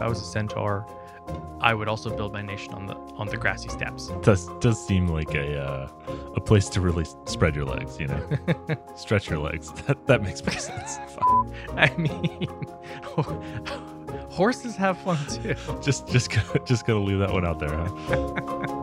I was a centaur, I would also build my nation on the grassy steppes. Does seem like a place to really spread your legs, you know, stretch your legs. That makes more sense. I mean, horses have fun too. Just gonna leave that one out there, huh?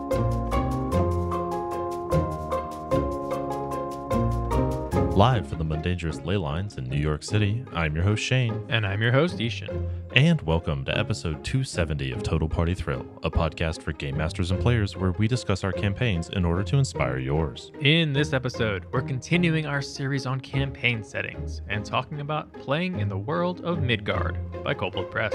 Live from the Mundangerous Ley Lines in New York City, I'm your host Shane. And I'm your host Ishan. And welcome to episode 270 of Total Party Thrill, a podcast for game masters and players where we discuss our campaigns in order to inspire yours. In this episode, we're continuing our series on campaign settings and talking about playing in the world of Midgard by Kobold Press.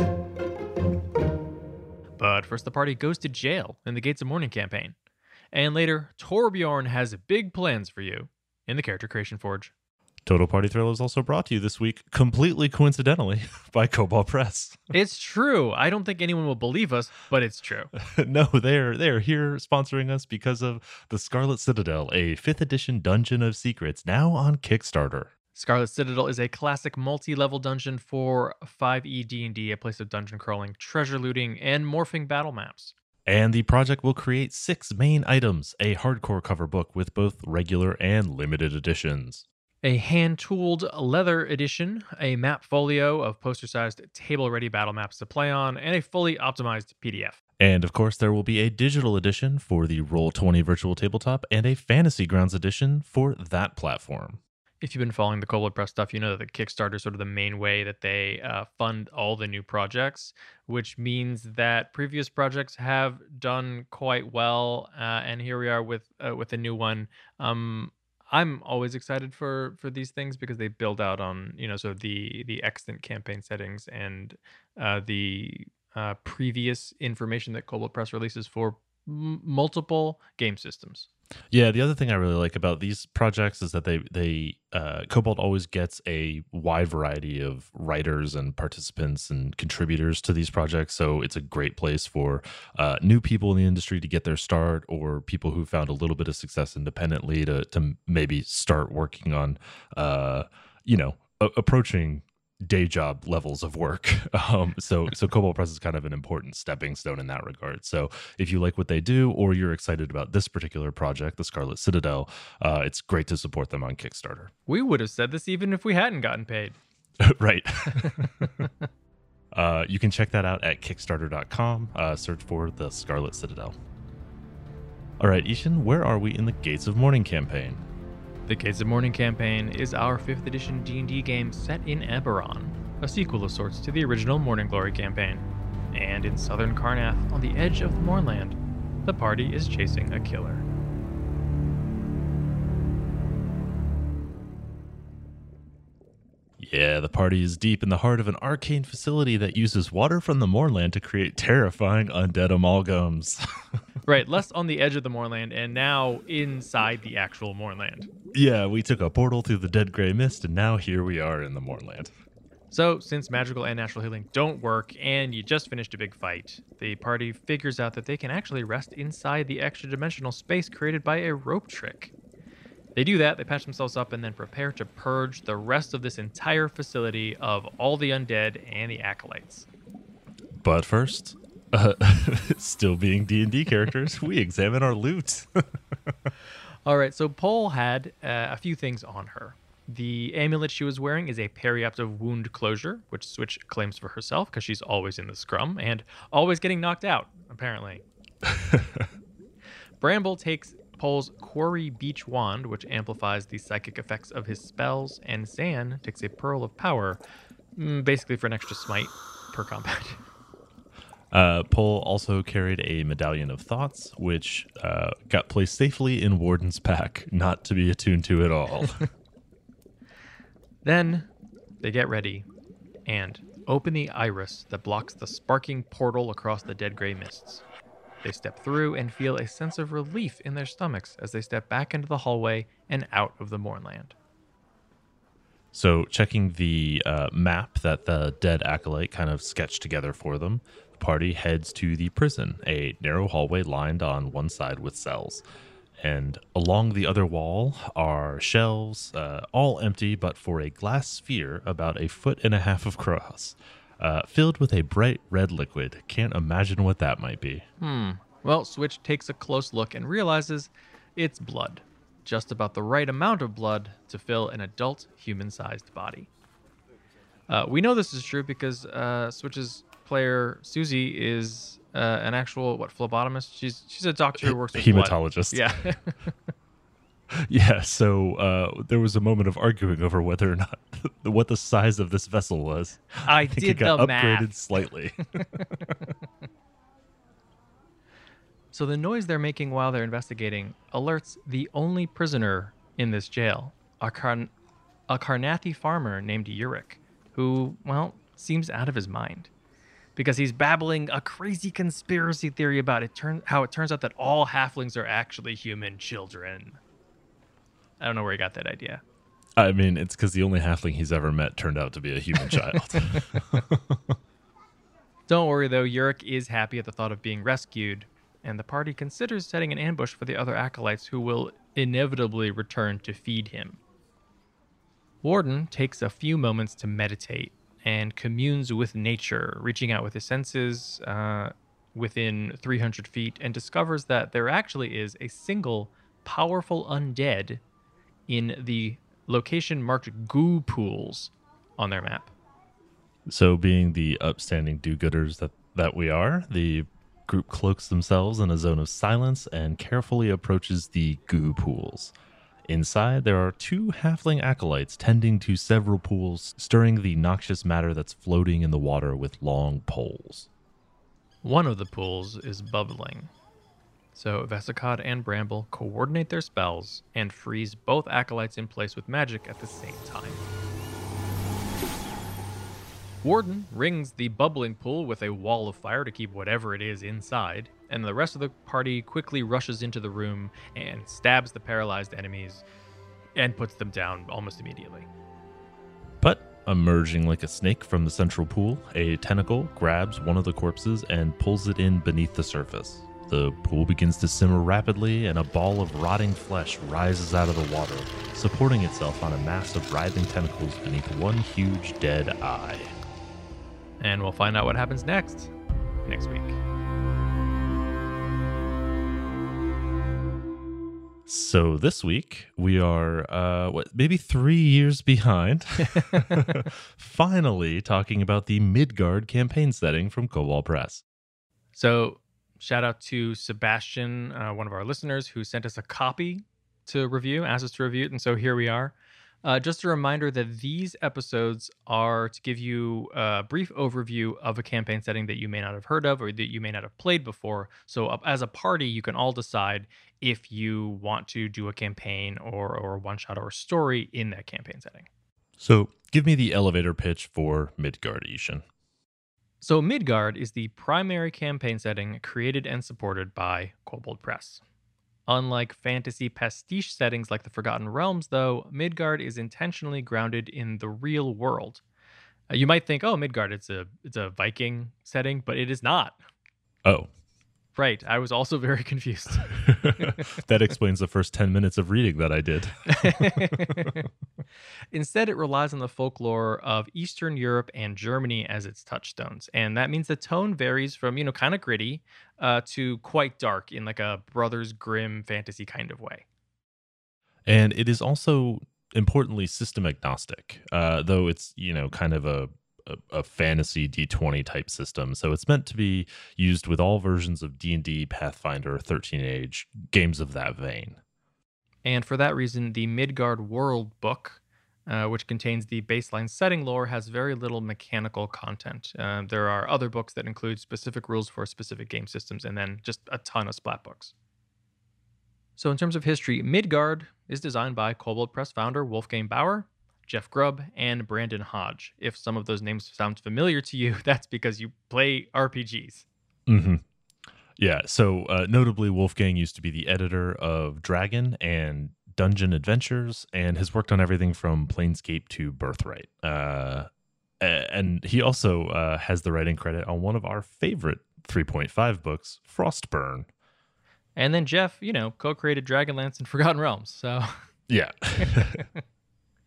But first, the party goes to jail in the Gates of Morning campaign. And later, Torbjorn has big plans for you in the Character Creation Forge. Total Party Thrill is also brought to you this week, completely coincidentally, by Kobold Press. It's true. I don't think anyone will believe us, but it's true. No, they're here sponsoring us because of the Scarlet Citadel, a 5th edition Dungeon of Secrets, now on Kickstarter. Scarlet Citadel is a classic multi-level dungeon for 5e D&D, a place of dungeon crawling, treasure looting, and morphing battle maps. And the project will create 6 main items, a hardcore cover book with both regular and limited editions, a hand-tooled leather edition, a map folio of poster-sized table-ready battle maps to play on, and a fully optimized PDF. And of course, there will be a digital edition for the Roll20 Virtual Tabletop and a Fantasy Grounds edition for that platform. If you've been following the Kobold Press stuff, you know that the Kickstarter is sort of the main way that they fund all the new projects, which means that previous projects have done quite well, and here we are with a new one. I'm always excited for these things because they build out on, you know, sort of the extant campaign settings and the previous information that Kobold Press releases for multiple game systems. Yeah, the other thing I really like about these projects is that they Kobold always gets a wide variety of writers and participants and contributors to these projects, so it's a great place for new people in the industry to get their start, or people who found a little bit of success independently to maybe start working on, approaching day job levels of work. So Kobold Press is kind of an important stepping stone in that regard. So if you like what they do, or you're excited about this particular project, the Scarlet Citadel, it's great to support them on Kickstarter. We would have said this even if we hadn't gotten paid. Right. You can check that out at kickstarter.com. Search for the Scarlet Citadel. All right, Ishan, where are we in the Gates of Morning campaign? The Gates of Morning campaign is our 5th edition D&D game set in Eberron, a sequel of sorts to the original Morning Glory campaign. And in southern Karrnath, on the edge of the Mournland, the party is chasing a killer. Yeah, the party is deep in the heart of an arcane facility that uses water from the Mournland to create terrifying undead amalgams. Right, less on the edge of the Mournland and now inside the actual Mournland. Yeah, we took a portal through the dead gray mist, and now here we are in the Mournland. So, since magical and natural healing don't work, and you just finished a big fight, the party figures out that they can actually rest inside the extra-dimensional space created by a rope trick. They do that, they patch themselves up, and then prepare to purge the rest of this entire facility of all the undead and the acolytes. But first, still being D&D characters, we examine our loot. All right, so Pole had a few things on her. The amulet she was wearing is a periaptive wound closure, which Switch claims for herself because she's always in the scrum and always getting knocked out, apparently. Bramble takes Pole's Quarry Beach Wand, which amplifies the psychic effects of his spells, and Zan takes a Pearl of Power, basically for an extra smite per combat. Pole also carried a Medallion of Thoughts, which got placed safely in Warden's pack, not to be attuned to at all. Then they get ready and open the iris that blocks the sparking portal across the dead gray mists. They step through and feel a sense of relief in their stomachs as they step back into the hallway and out of the Mournland. So checking the map that the dead acolyte kind of sketched together for them, the party heads to the prison, a narrow hallway lined on one side with cells. And along the other wall are shelves, all empty, but for a glass sphere about 1.5 feet across. filled with a bright red liquid. Can't imagine what that might be. Well, Switch takes a close look and realizes it's blood. Just about the right amount of blood to fill an adult human-sized body. We know this is true because Switch's player Susie is an actual phlebotomist. She's a doctor who works with hematologist. Blood. Yeah. Yeah. So there was a moment of arguing over whether or not what the size of this vessel was. I think did it got the upgraded math. slightly. So the noise they're making while they're investigating alerts the only prisoner in this jail, a Karnathi farmer named Yurik, who, well, seems out of his mind. Because he's babbling a crazy conspiracy theory about how it turns out that all halflings are actually human children. I don't know where he got that idea. I mean, it's because the only halfling he's ever met turned out to be a human child. Don't worry, though. Yurik is happy at the thought of being rescued, and the party considers setting an ambush for the other acolytes who will inevitably return to feed him. Warden takes a few moments to meditate and communes with nature, reaching out with his senses within 300 feet, and discovers that there actually is a single powerful undead in the location marked Goo Pools on their map. So being the upstanding do-gooders that we are, the group cloaks themselves in a zone of silence and carefully approaches the Goo Pools. Inside, there are two halfling acolytes tending to several pools, stirring the noxious matter that's floating in the water with long poles. One of the pools is bubbling. So Vesicod and Bramble coordinate their spells and freeze both acolytes in place with magic at the same time. Warden rings the bubbling pool with a wall of fire to keep whatever it is inside, and the rest of the party quickly rushes into the room and stabs the paralyzed enemies and puts them down almost immediately. But, emerging like a snake from the central pool, a tentacle grabs one of the corpses and pulls it in beneath the surface. The pool begins to simmer rapidly, and a ball of rotting flesh rises out of the water, supporting itself on a mass of writhing tentacles beneath one huge dead eye. And we'll find out what happens next week. So this week, we are, maybe 3 years behind, finally talking about the Midgard campaign setting from Cobalt Press. So shout out to Sebastian, one of our listeners, who sent us a copy to review, asked us to review it, and so here we are. Just a reminder that these episodes are to give you a brief overview of a campaign setting that you may not have heard of or that you may not have played before. So as a party, you can all decide if you want to do a campaign or a one-shot or a story in that campaign setting. So give me the elevator pitch for Midgard, Ishan. So Midgard is the primary campaign setting created and supported by Kobold Press. Unlike fantasy pastiche settings like the Forgotten Realms, though, Midgard is intentionally grounded in the real world. You might think, oh, Midgard, it's a Viking setting, but it is not. Oh. Right. I was also very confused. That explains the first 10 minutes of reading that I did. Instead, it relies on the folklore of Eastern Europe and Germany as its touchstones. And that means the tone varies from, kind of gritty to quite dark in like a Brothers Grimm fantasy kind of way. And it is also importantly system agnostic, though it's, kind of a fantasy D20 type system. So it's meant to be used with all versions of D&D, Pathfinder, 13 Age, games of that vein. And for that reason, the Midgard World book, which contains the baseline setting lore, has very little mechanical content. There are other books that include specific rules for specific game systems, and then just a ton of splat books. So in terms of history, Midgard is designed by Kobold Press founder Wolfgang Bauer, Jeff Grubb, and Brandon Hodge. If some of those names sound familiar to you, that's because you play RPGs. Mm-hmm. Yeah, so notably, Wolfgang used to be the editor of Dragon and Dungeon Adventures, and has worked on everything from Planescape to Birthright. And he also has the writing credit on one of our favorite 3.5 books, Frostburn. And then Jeff, co-created Dragonlance and Forgotten Realms. So yeah.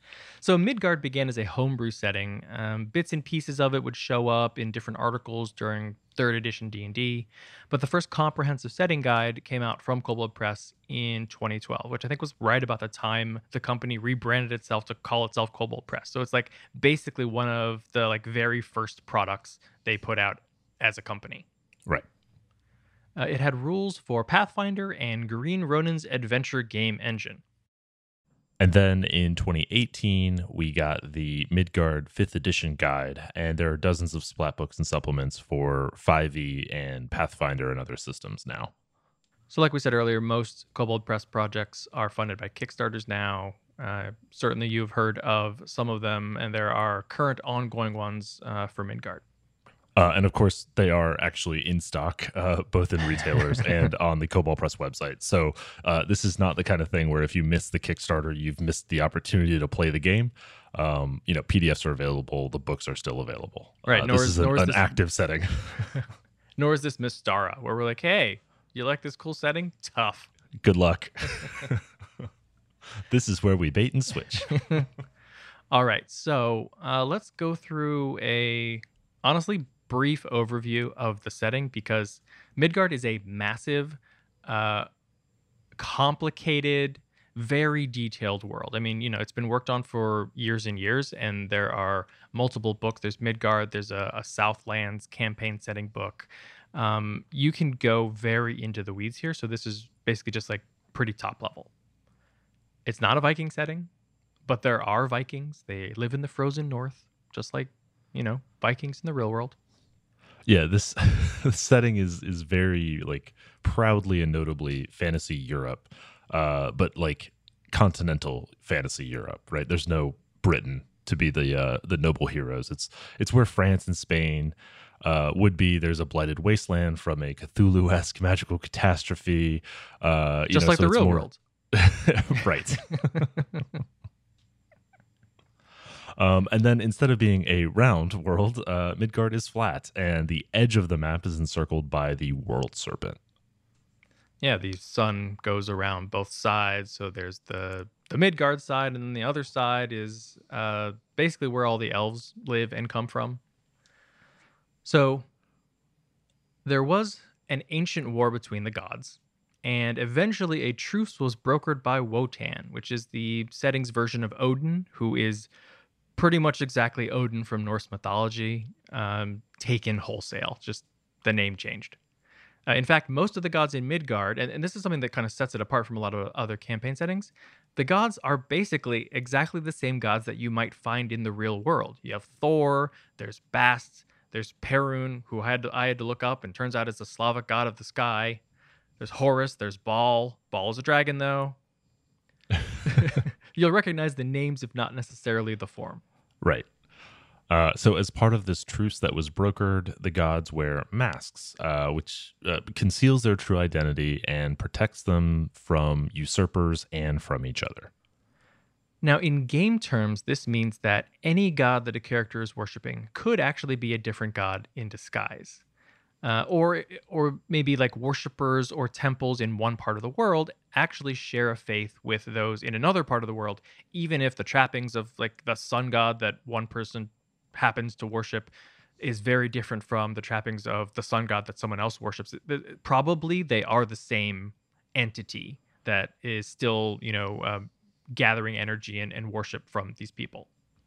So Midgard began as a homebrew setting. Bits and pieces of it would show up in different articles during third edition D&D, but the first comprehensive setting guide came out from Kobold Press in 2012, which I think was right about the time the company rebranded itself to call itself Kobold Press. So it's like basically one of the like very first products they put out as a company. Right. It had rules for Pathfinder and Green Ronin's adventure game engine. And then in 2018, we got the Midgard 5th edition guide, and there are dozens of splat books and supplements for 5e and Pathfinder and other systems now. So, like we said earlier, most Kobold Press projects are funded by Kickstarters now. Certainly, you've heard of some of them, and there are current ongoing ones for Midgard. And of course, they are actually in stock, both in retailers and on the Kobold Press website. So this is not the kind of thing where if you miss the Kickstarter, you've missed the opportunity to play the game. PDFs are available. The books are still available. Right. This is an active setting. Nor is this Mystara, where we're like, hey, you like this cool setting? Tough. Good luck. This is where we bait and switch. All right. So let's go through a honestly brief overview of the setting, because Midgard is a massive, complicated, very detailed world. I mean, it's been worked on for years and years, and there are multiple books. There's Midgard, there's a Southlands campaign setting book. You can go very into the weeds here. So this is basically just like pretty top level. It's not a Viking setting, but there are Vikings. They live in the frozen north, just like, Vikings in the real world. Yeah, this setting is very like proudly and notably fantasy Europe, but like continental fantasy Europe, right? There's no Britain to be the noble heroes. It's where France and Spain would be. There's a blighted wasteland from a Cthulhu-esque magical catastrophe. Just like the real world. Right. And then instead of being a round world, Midgard is flat, and the edge of the map is encircled by the world serpent. Yeah, the sun goes around both sides. So there's the Midgard side, and then the other side is basically where all the elves live and come from. So there was an ancient war between the gods, and eventually a truce was brokered by Wotan, which is the setting's version of Odin, who is pretty much exactly Odin from Norse mythology, taken wholesale, just the name changed. In fact, most of the gods in Midgard, and this is something that kind of sets it apart from a lot of other campaign settings, the gods are basically exactly the same gods that you might find in the real world. You have Thor, there's Bast, there's Perun, who I had to look up, and turns out is the Slavic god of the sky. There's Horus, there's Baal. Baal is a dragon, though. You'll recognize the names, if not necessarily the form. Right. So as part of this truce that was brokered, the gods wear masks, which conceals their true identity and protects them from usurpers and from each other. Now, in game terms, this means that any god that a character is worshiping could actually be a different god in disguise. Or maybe like worshippers or temples in one part of the world actually share a faith with those in another part of the world, even if the trappings of like the sun god that one person happens to worship is very different from the trappings of the sun god that someone else worships. Probably they are the same entity that is still, gathering energy and worship from these people.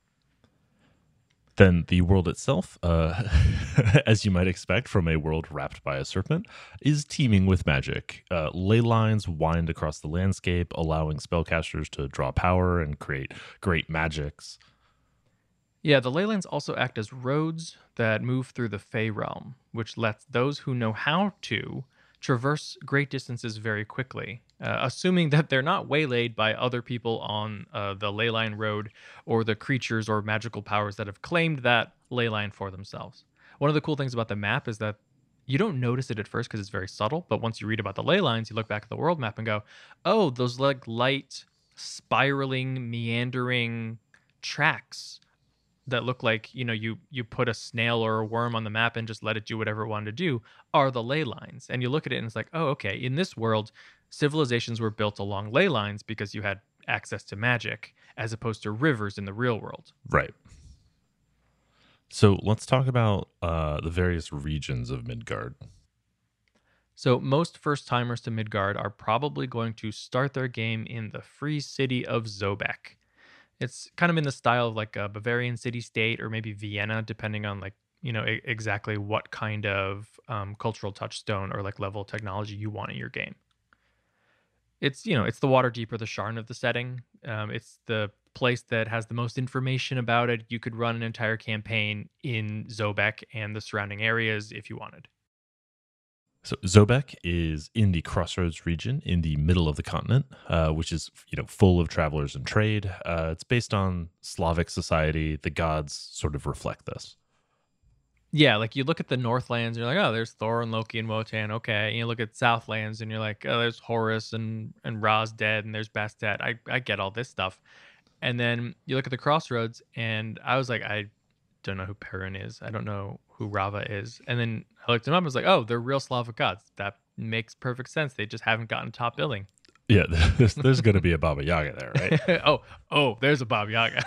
Then the world itself, as you might expect from a world wrapped by a serpent, is teeming with magic. Ley lines wind across the landscape, allowing spellcasters to draw power and create great magics. Yeah, the ley lines also act as roads that move through the Fey realm, which lets those who know how to traverse great distances very quickly, assuming that they're not waylaid by other people on the ley line road or the creatures or magical powers that have claimed that ley line for themselves. One of the cool things about the map is that you don't notice it at first because it's very subtle, but once you read about the ley lines, you look back at the world map and go, oh, those like light, spiraling, meandering tracks that look like, you put a snail or a worm on the map and just let it do whatever it wanted to do are the ley lines. And you look at it and it's like, oh, okay, in this world, civilizations were built along ley lines because you had access to magic. as opposed to rivers in the real world. Right. So let's talk about the various regions of Midgard. So most first timers to Midgard are probably going to start their game in the free city of Zobek. It's kind of in the style of like a Bavarian city state or maybe Vienna, depending on like, exactly what kind of cultural touchstone or like level of technology you want in your game. It's the water deeper, the Sharn of the setting. It's the place that has the most information about it. You could run an entire campaign in Zobek and the surrounding areas if you wanted. So Zobek is in the Crossroads region in the middle of the continent, which is full of travelers and trade. It's based on Slavic society. The gods sort of reflect this. Yeah, like you look at the Northlands, and you're like, oh, there's Thor and Loki and Wotan. Okay, and you look at Southlands, and you're like, oh, there's Horus and Ra's dead, and there's Bastet. I get all this stuff, and then you look at the Crossroads, and I was like, I don't know who Perrin is. I don't know who Rava is, and then I looked them up. I was like, oh, they're real Slavic gods. That makes perfect sense. They just haven't gotten top billing. Yeah, there's going to be a Baba Yaga there, right? oh, there's a Baba Yaga.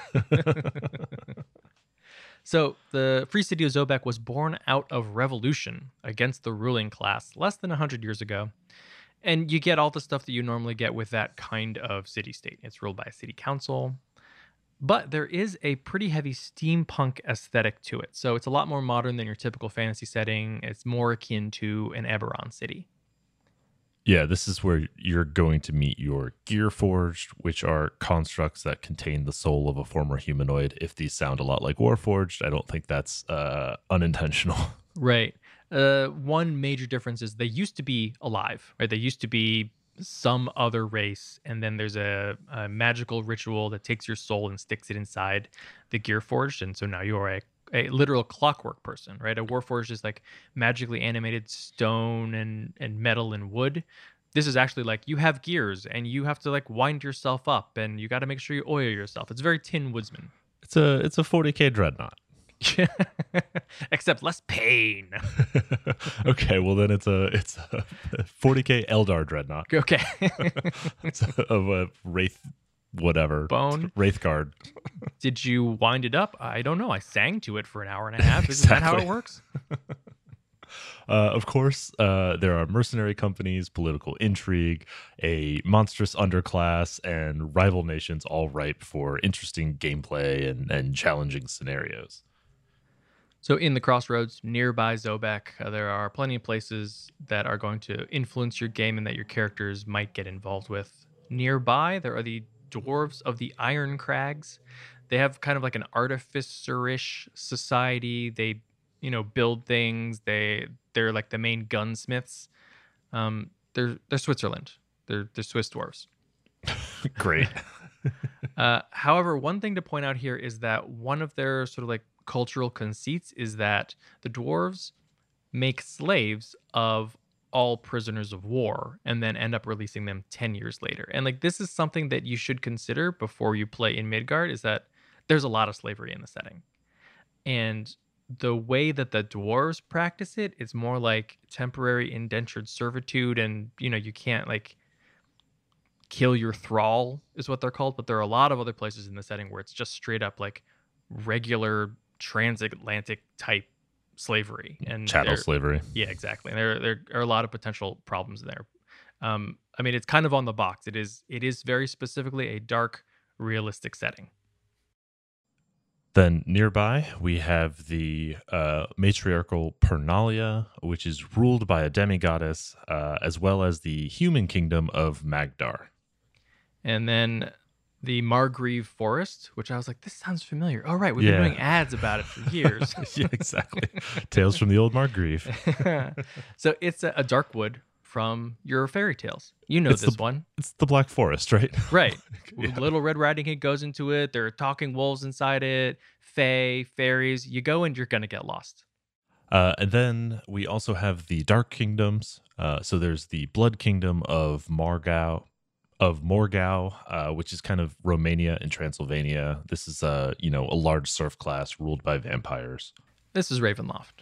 So, the Free City of Zobek was born out of revolution against the ruling class less than 100 years ago. And you get all the stuff that you normally get with that kind of city state. It's ruled by a city council, but there is a pretty heavy steampunk aesthetic to it. So, it's a lot more modern than your typical fantasy setting. It's more akin to an Eberron city. Yeah, this is where you're going to meet your Gearforged, which are constructs that contain the soul of a former humanoid. If these sound a lot like Warforged, I don't think that's unintentional. Right. One major difference is they used to be alive, right? They used to be some other race, and then there's a magical ritual that takes your soul and sticks it inside the Gearforged, and so now you're a literal clockwork person, right? A Warforged is like magically animated stone and metal and wood. This is actually like you have gears and you have to like wind yourself up and you got to make sure you oil yourself. It's very Tin Woodsman. It's a 40K dreadnought. Except less pain. Okay, well then it's a 40K Eldar dreadnought. Okay. It's of a wraith whatever Bone Wraithguard. Did you wind it up? I don't know. I sang to it for an hour and a half. Isn't that how it works? Of course, there are mercenary companies, political intrigue, a monstrous underclass, and rival nations all ripe for interesting gameplay and challenging scenarios. So in the Crossroads, nearby Zobek, there are plenty of places that are going to influence your game and that your characters might get involved with. Nearby, there are the dwarves of the Iron Crags. They have kind of like an artificer-ish society. They, build things. They're like the main gunsmiths. They're Switzerland. They're Swiss dwarves. Great. However, one thing to point out here is that one of their sort of like cultural conceits is that the dwarves make slaves of all prisoners of war and then end up releasing them 10 years later. And like this is something that you should consider before you play in Midgard is that there's a lot of slavery in the setting. And the way that the dwarves practice it is more like temporary indentured servitude and you can't like kill your thrall is what they're called, but there are a lot of other places in the setting where it's just straight up like regular transatlantic type slavery and chattel slavery. Yeah, exactly. And there are a lot of potential problems there. I mean, it's kind of on the box. It is very specifically a dark, realistic setting. Then nearby, we have the matriarchal Pernalia, which is ruled by a demigoddess, as well as the human kingdom of Magdar. And then the Margreve Forest, which I was like, this sounds familiar. Oh, right. We've been doing ads about it for years. Yeah, exactly. Tales from the old Margreve. So it's a dark wood from your fairy tales. You know this one. It's the Black Forest, right? Right. Yeah. Little Red Riding Hood goes into it. There are talking wolves inside it, fae, fairies. You go and you're going to get lost. And then we also have the Dark Kingdoms. So there's the Blood Kingdom of Morgau, which is kind of Romania and Transylvania. This is a large serf class ruled by vampires. This is Ravenloft.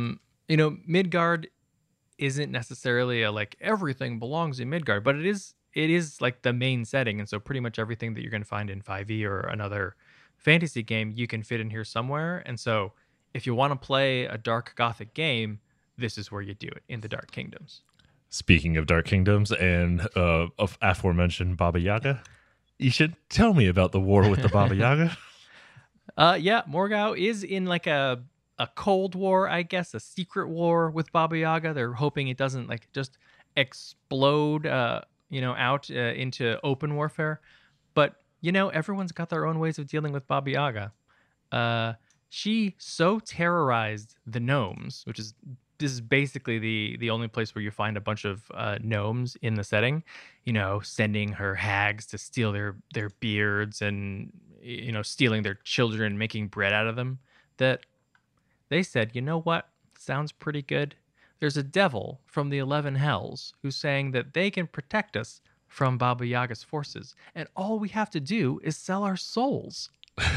Midgard isn't necessarily a like everything belongs in Midgard, but it it is like the main setting, and so pretty much everything that you're going to find in 5e or another fantasy game, you can fit in here somewhere. And so if you want to play a dark gothic game, this is where you do it, in the Dark Kingdoms. Speaking of Dark Kingdoms and of aforementioned Baba Yaga, you should tell me about the war with the Baba Yaga. Yeah, Morgau is in like a cold war, I guess, a secret war with Baba Yaga. They're hoping it doesn't like just explode, out into open warfare. But everyone's got their own ways of dealing with Baba Yaga. She so terrorized the gnomes, this is basically the only place where you find a bunch of gnomes in the setting. Sending her hags to steal their beards and stealing their children, making bread out of them. That they said, you know what? Sounds pretty good. There's a devil from the 11 hells who's saying that they can protect us from Baba Yaga's forces, and all we have to do is sell our souls.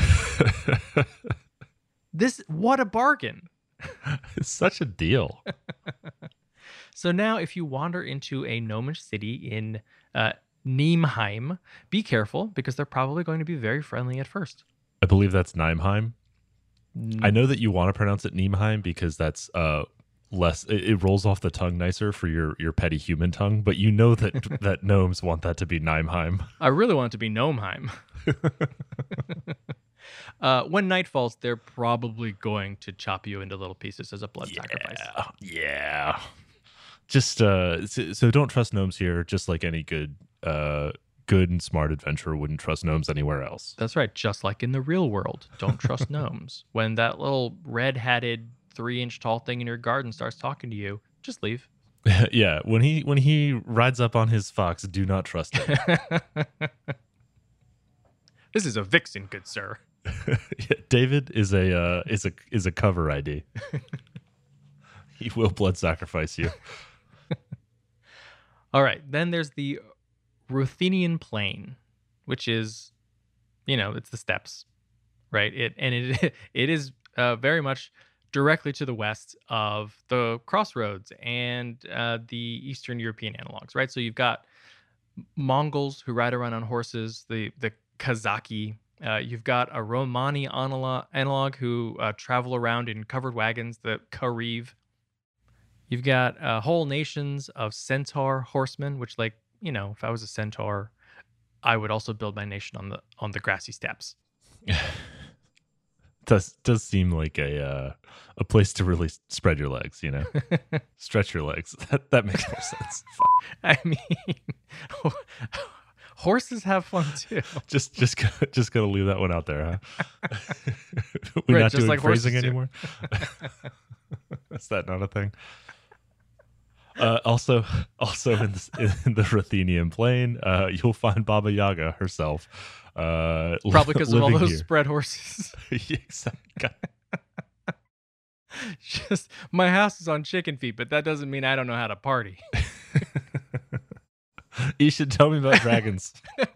What a bargain. It's such a deal. So now if you wander into a gnomish city in Niemheim, be careful because they're probably going to be very friendly at first. I believe that's Niemheim. I know that you want to pronounce it Niemheim because that's less, it rolls off the tongue nicer for your petty human tongue, but you know that that gnomes want that to be Niemheim. I really want it to be Gnomeheim. When night falls, they're probably going to chop you into little pieces as a blood sacrifice. Yeah. Just so don't trust gnomes here, just like any good and smart adventurer wouldn't trust gnomes anywhere else. That's right. Just like in the real world, don't trust gnomes. When that little red-hatted 3-inch tall thing in your garden starts talking to you, just leave. Yeah, when he rides up on his fox, do not trust him. This is a vixen, good sir. Yeah, David is a cover ID. He will blood sacrifice you. All right, then there's the Ruthenian Plain, which is, it's the steppes, right? It is very much directly to the west of the crossroads and the Eastern European analogs, right? So you've got Mongols who ride around on horses, the Kazaki. You've got a Romani analog who travel around in covered wagons, the Kariv. You've got whole nations of centaur horsemen, which, if I was a centaur, I would also build my nation on the grassy steppes. Does seem like a place to really spread your legs, stretch your legs. That makes more sense. I mean, horses have fun too. Just gotta leave that one out there, huh? We're right, not doing like phrasing anymore. Is that not a thing? Also in the Ruthenian Plain, you'll find Baba Yaga herself. Probably because of all those spread horses. Exactly. Just my house is on chicken feet, but that doesn't mean I don't know how to party. You should tell me about dragons.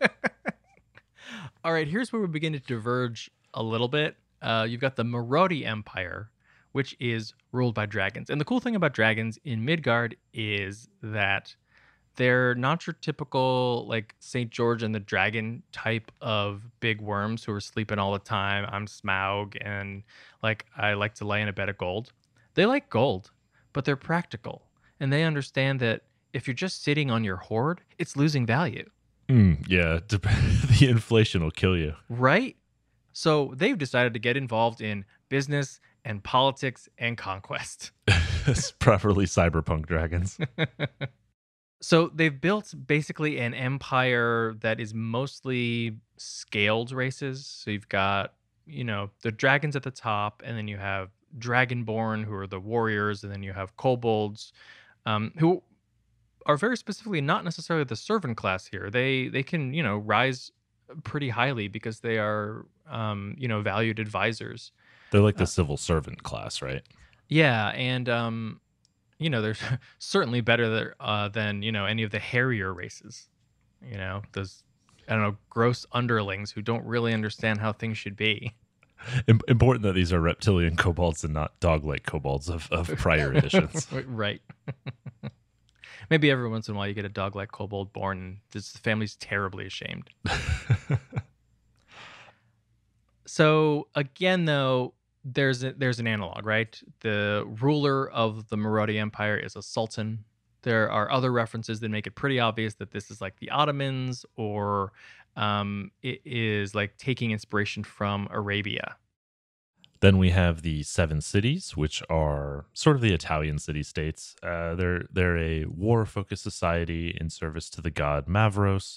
All right, here's where we begin to diverge a little bit. You've got the Marodi Empire, which is ruled by dragons. And the cool thing about dragons in Midgard is that they're not your typical, like, St. George and the Dragon type of big worms who are sleeping all the time. I'm Smaug, and, I like to lay in a bed of gold. They like gold, but they're practical. And they understand that if you're just sitting on your hoard, it's losing value. Yeah, the inflation will kill you. Right? So they've decided to get involved in business and politics and conquest. It's properly cyberpunk dragons. So they've built basically an empire that is mostly scaled races. So you've got, the dragons at the top, and then you have Dragonborn, who are the warriors, and then you have kobolds, who are very specifically not necessarily the servant class here. They can, rise pretty highly because they are, valued advisors. They're like the civil servant class, right? Yeah, and they're certainly better than any of the hairier races. Those gross underlings who don't really understand how things should be. Important that these are reptilian kobolds and not dog-like kobolds of prior editions. Right. Maybe every once in a while you get a dog like Kobold born, and the family's terribly ashamed. So again, though, there's an analog, right? The ruler of the Marodi Empire is a sultan. There are other references that make it pretty obvious that this is like the Ottomans, or it is like taking inspiration from Arabia. Then we have the Seven Cities, which are sort of the Italian city states. They're a war-focused society in service to the god Mavros.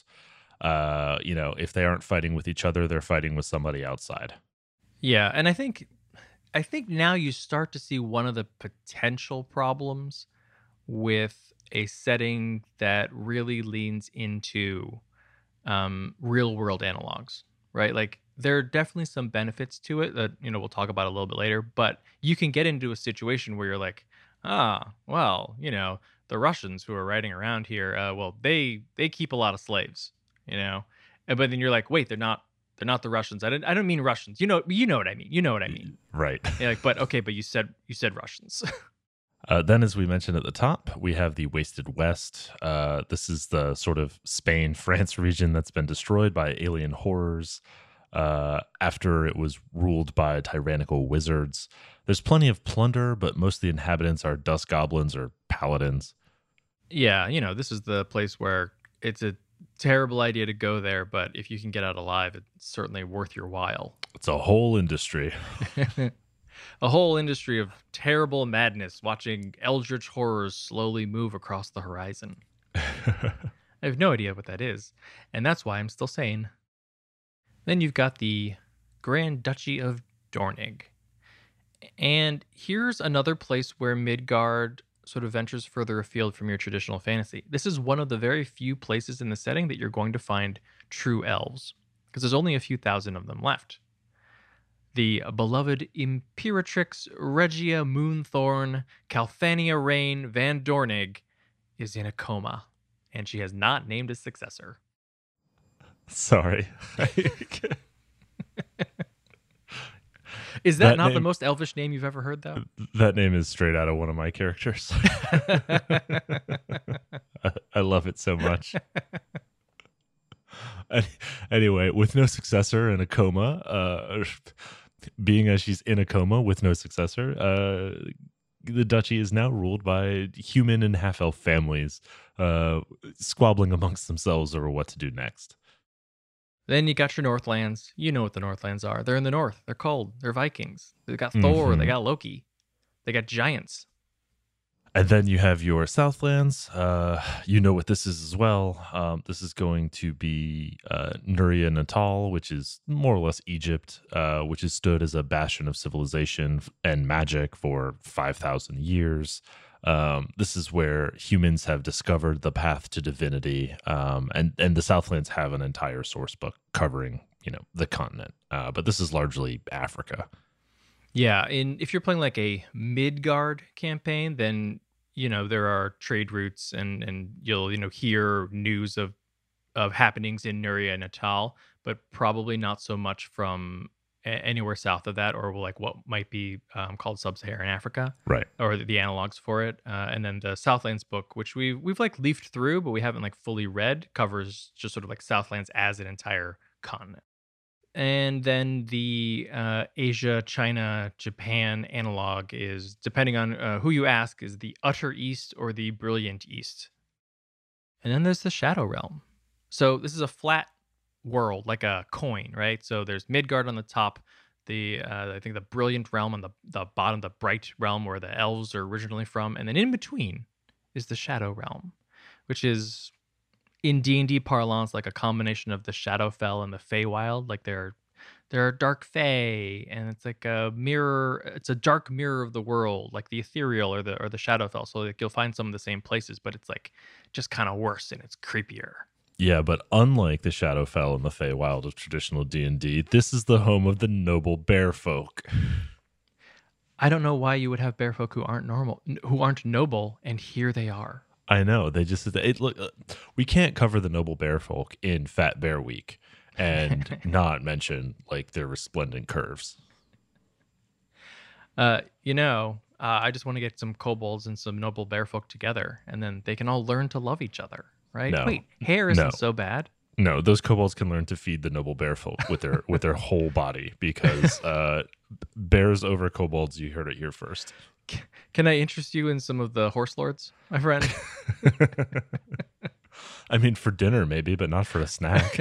If they aren't fighting with each other, they're fighting with somebody outside. Yeah, and I think now you start to see one of the potential problems with a setting that really leans into real world analogs, right? Like there are definitely some benefits to it that we'll talk about a little bit later, but you can get into a situation where you're like, well, the Russians who are riding around here, well, they keep a lot of slaves, you know, but then you're like, wait, they're not the Russians. I don't mean Russians. You know what I mean. You know what I mean. Right. Yeah, like, but okay, but you said Russians. Then, as we mentioned at the top, we have the Wasted West. This is the sort of Spain, France region that's been destroyed by alien horrors after it was ruled by tyrannical wizards. There's plenty of plunder, but most of the inhabitants are dust goblins or paladins. Yeah, this is the place where it's a terrible idea to go there, but if you can get out alive, it's certainly worth your while. It's a whole industry. A whole industry of terrible madness watching eldritch horrors slowly move across the horizon. I have no idea what that is, and that's why I'm still sane. Then you've got the Grand Duchy of Dornig. And here's another place where Midgard sort of ventures further afield from your traditional fantasy. This is one of the very few places in the setting that you're going to find true elves, because there's only a few thousand of them left. The beloved Imperatrix Regia Moonthorn Calthania Rain Van Dornig is in a coma, and she has not named a successor. Sorry. Is that not the most elvish name you've ever heard, though? That name is straight out of one of my characters. I love it so much. Anyway, with no successor and a coma, being as she's in a coma with no successor, the duchy is now ruled by human and half-elf families, squabbling amongst themselves over what to do next. Then you got your Northlands. You know what the Northlands are. They're in the north. They're cold. They're Vikings. They got Thor. They got Loki. They got giants. And then you have your Southlands. You know what this is as well. This is going to be Nuria Natal, which is more or less Egypt, which has stood as a bastion of civilization and magic for 5,000 years. This is where humans have discovered the path to divinity, and the Southlands have an entire source book covering, the continent. But this is largely Africa. Yeah, and if you're playing like a Midgard campaign, then there are trade routes, and you'll hear news of happenings in Nuria Natal, but probably not so much from anywhere south of that, or like what might be called sub-Saharan Africa, Right? Or the analogs for it. And then the Southlands book, which we've like leafed through, but we haven't like fully read, covers just sort of like Southlands as an entire continent. And then the Asia, China, Japan analog is, depending on who you ask, is the Utter East or the Brilliant East. And then there's the Shadow Realm. So this is a flat world, like a coin, right? So there's Midgard on the top, I think the Brilliant Realm on the bottom, the Bright Realm where the elves are originally from, and then in between is the Shadow Realm, which is in D&D parlance like a combination of the Shadowfell and the Feywild. Like there are dark Fey, and it's like a mirror. It's a dark mirror of the world, like the Ethereal or the Shadowfell. So like you'll find some of the same places, but it's like just kind of worse and it's creepier. Yeah, but unlike the Shadowfell and the Feywild of traditional D&D, this is the home of the noble bear folk. I don't know why you would have bear folk who aren't noble, and here they are. I know. They just look. We can't cover the noble bear folk in Fat Bear Week and not mention like their resplendent curves. I just want to get some kobolds and some noble bearfolk together, and then they can all learn to love each other, right? No, Wait, hair no, isn't so bad. no. Those kobolds can learn to feed the noble bear folk with their whole body because bears over kobolds. You heard it here first. Can I interest you in some of the horse lords, my friend? I mean, for dinner maybe, but not for a snack.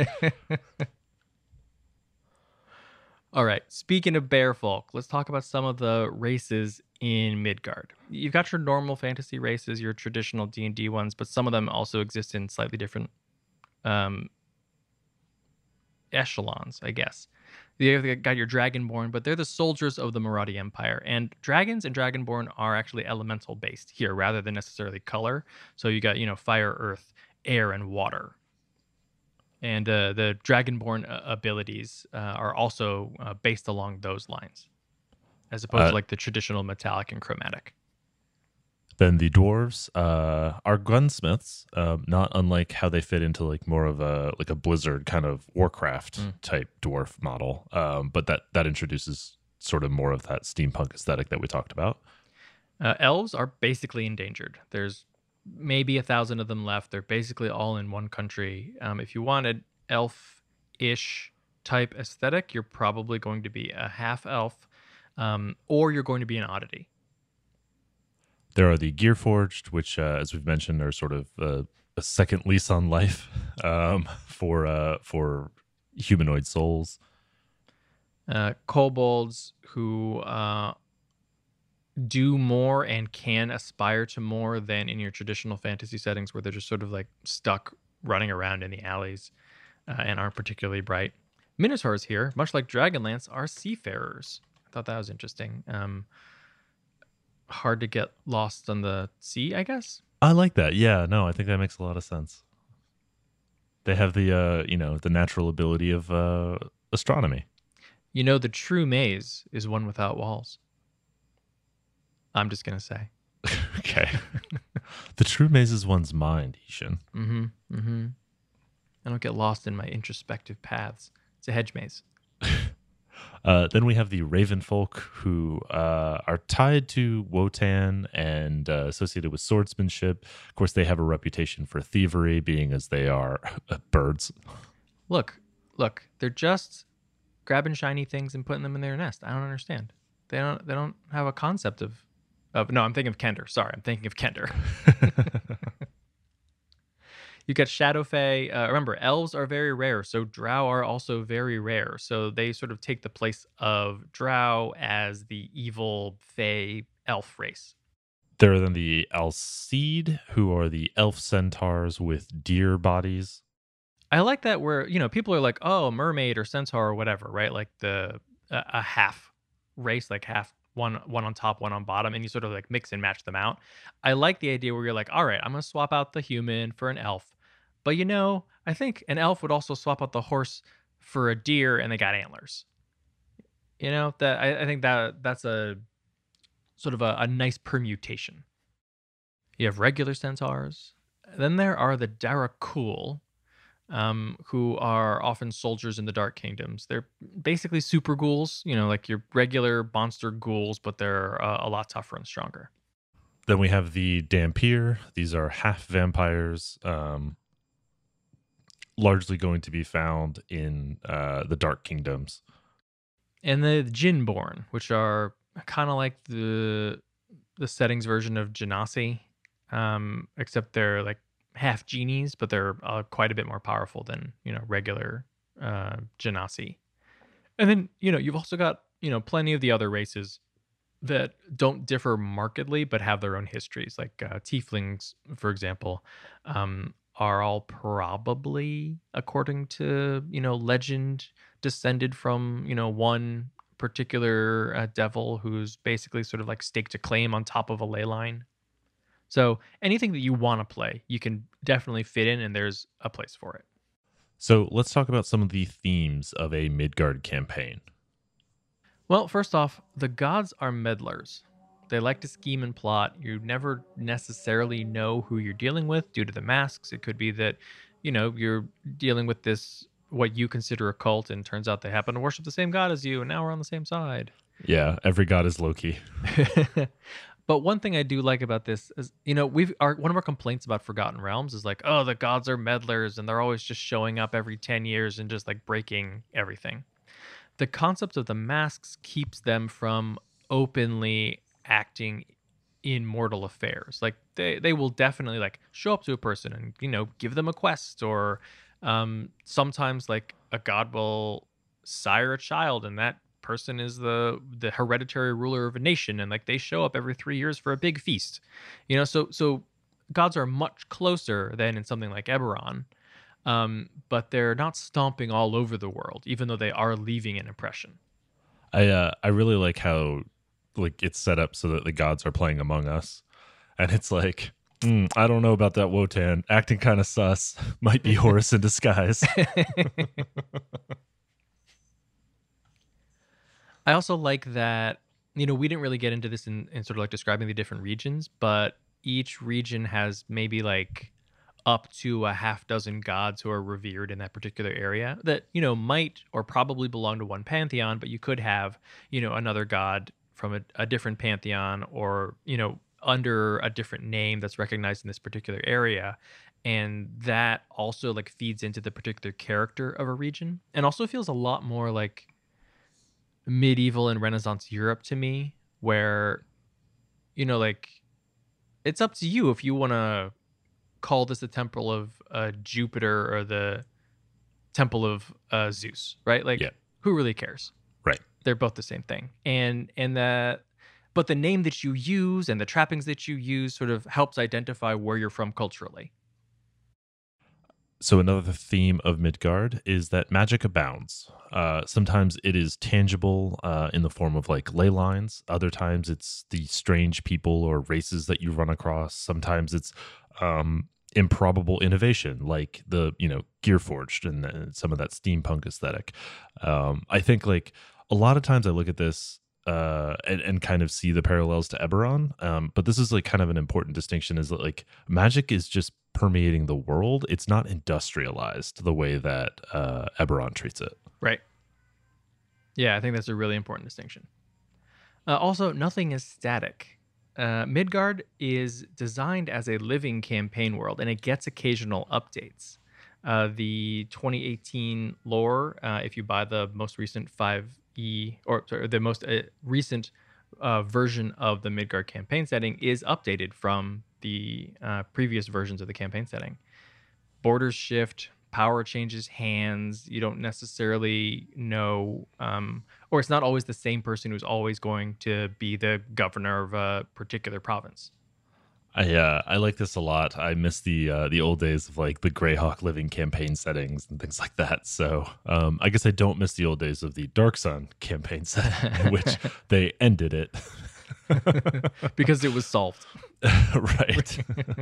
All right. Speaking of bear folk, let's talk about some of the races in Midgard. You've got your normal fantasy races, your traditional D&D ones, but some of them also exist in slightly different um, echelons, I guess. You've got your Dragonborn, but they're the soldiers of the Maradi Empire. And dragons and Dragonborn are actually elemental based here rather than necessarily color. So you got, fire, earth, air, and water. And the Dragonborn abilities are also based along those lines, as opposed Uh, to like the traditional metallic and chromatic. then the dwarves are gunsmiths, not unlike how they fit into like more of a Blizzard kind of Warcraft Mm. type dwarf model. But that introduces sort of more of that steampunk aesthetic that we talked about. Elves are basically endangered. There's maybe 1,000 of them left. They're basically all in one country. If you wanted elf-ish type aesthetic, you're probably going to be a half elf, or you're going to be an oddity. There are the Gearforged, which, as we've mentioned, are sort of a second lease on life for humanoid souls. Kobolds who do more and can aspire to more than in your traditional fantasy settings where they're just sort of like stuck running around in the alleys and aren't particularly bright. Minotaurs here, much like Dragonlance, are seafarers. I thought that was interesting. Hard to get lost on the sea, I guess. I like that. Yeah, no, I think that makes a lot of sense. They have the natural ability of astronomy. The true maze is one without walls. I'm just going to say. Okay. The true maze is one's mind, Ishan. Mm-hmm. Mm-hmm. I don't get lost in my introspective paths. It's a hedge maze. Then we have the Raven folk who are tied to Wotan and associated with swordsmanship. Of course, they have a reputation for thievery, being as they are birds. Look, they're just grabbing shiny things and putting them in their nest. I don't understand. They don't have a concept of no, I'm thinking of Kender. Sorry, I'm thinking of Kender. You got Shadowfey. Remember, elves are very rare, so drow are also very rare. So they sort of take the place of drow as the evil fey elf race. There are then the Alcide, who are the elf centaurs with deer bodies. I like that where, people are like, oh, mermaid or centaur or whatever, right? Like a half race, like half one on top, one on bottom, and you sort of like mix and match them out. I like the idea where you're like, all right, I'm gonna swap out the human for an elf. But I think an elf would also swap out the horse for a deer and they got antlers. That I think that's a sort of a nice permutation. You have regular centaurs. Then there are the Darakul, who are often soldiers in the Dark Kingdoms. They're basically super ghouls, like your regular monster ghouls, but they're a lot tougher and stronger. Then we have the Dhampir. These are half vampires, largely going to be found in the Dark Kingdoms. And the Jinborn, which are kind of like the settings version of Genasi, except they're like half genies, but they're quite a bit more powerful than regular Genasi. And then you've also got plenty of the other races that don't differ markedly but have their own histories, like tieflings, for example, are all probably, according to legend, descended from one particular devil who's basically sort of like staked a claim on top of a ley line. So anything that you want to play, you can definitely fit in, and there's a place for it. So let's talk about some of the themes of a Midgard campaign. Well, first off, the gods are meddlers. They like to scheme and plot. You never necessarily know who you're dealing with due to the masks. It could be that, you're dealing with this, what you consider a cult, and turns out they happen to worship the same god as you, and now we're on the same side. Yeah, every god is Loki. But one thing I do like about this is, we've our one of our complaints about Forgotten Realms is like, oh, the gods are meddlers and they're always just showing up every 10 years and just like breaking everything. The concept of the masks keeps them from openly acting in mortal affairs. Like they will definitely like show up to a person and give them a quest, or sometimes like a god will sire a child and that person is the hereditary ruler of a nation, and like they show up every 3 years for a big feast. So gods are much closer than in something like Eberron, but they're not stomping all over the world, even though they are leaving an impression. I really like how like it's set up so that the gods are playing Among Us, and it's like, I don't know about that Wotan acting kind of sus. Might be Horus in disguise. I also like that, we didn't really get into this in sort of like describing the different regions, but each region has maybe like up to a half dozen gods who are revered in that particular area that, might or probably belong to one pantheon, but you could have, another god from a different pantheon, or, under a different name that's recognized in this particular area. And that also like feeds into the particular character of a region, and also feels a lot more like medieval and Renaissance Europe to me, where, like it's up to you if you want to call this the temple of Jupiter or the temple of Zeus, right? Yeah, Like, who really cares? right. They're both the same thing, and that, but the name that you use and the trappings that you use sort of helps identify where you're from culturally. So another theme of Midgard is that magic abounds. Sometimes it is tangible in the form of like ley lines. Other times it's the strange people or races that you run across. Sometimes it's improbable innovation, like the Gearforged and some of that steampunk aesthetic. I think like a lot of times I look at this and kind of see the parallels to Eberron. But this is like kind of an important distinction, is that like magic is just permeating the world. It's not industrialized the way that Eberron treats it. Right. Yeah, I think that's a really important distinction. Also, nothing is static. Midgard is designed as a living campaign world, and it gets occasional updates. The 2018 lore, if you buy the most recent 5e, or sorry, the most recent version of the Midgard campaign setting, is updated from the previous versions of the campaign setting. Borders shift, power changes hands. You don't necessarily know, or it's not always the same person who's always going to be the governor of a particular province. I like this a lot. I miss the old days of like the Greyhawk living campaign settings and things like that. So I guess I don't miss the old days of the Dark Sun campaign setting, in which they ended it Because it was solved. right.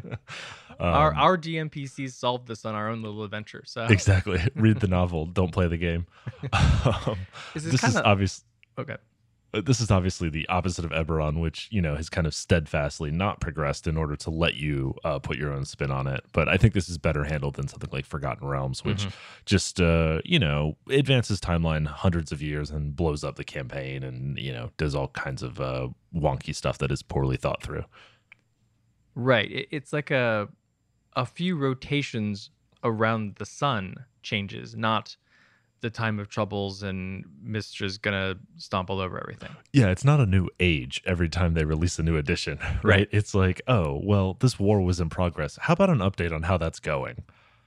Our DMPCs solved this on our own little adventure. So Exactly. Read the novel. Don't play the game. Um, this is this kind is of obvious. okay. This is obviously the opposite of Eberron, which has kind of steadfastly not progressed in order to let you put your own spin on it. But I think this is better handled than something like Forgotten Realms, which just advances timeline hundreds of years and blows up the campaign, and does all kinds of wonky stuff that is poorly thought through. Right. It's like a few rotations around the sun changes, not the time of troubles and Mistra's gonna stomp all over everything. Yeah, it's not a new age every time they release a new edition, right? It's like, oh, well, this war was in progress. How about an update on how that's going?